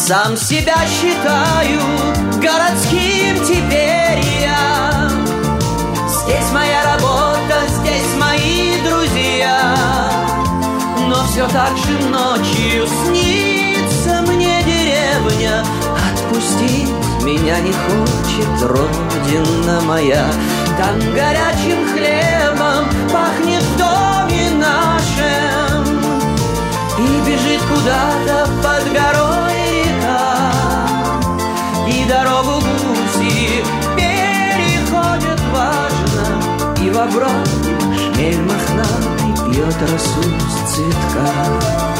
Сам себя считаю городским теперь я. Здесь моя работа, здесь мои друзья. Но все так же ночью снится мне деревня. Отпустить меня не хочет родина моя. Там горячим хлебом пахнет в доме нашем. И бежит куда-то под горой река. И дорогу гуси переходят важно. И во враге шмель мохнатый пьет росу с цветка.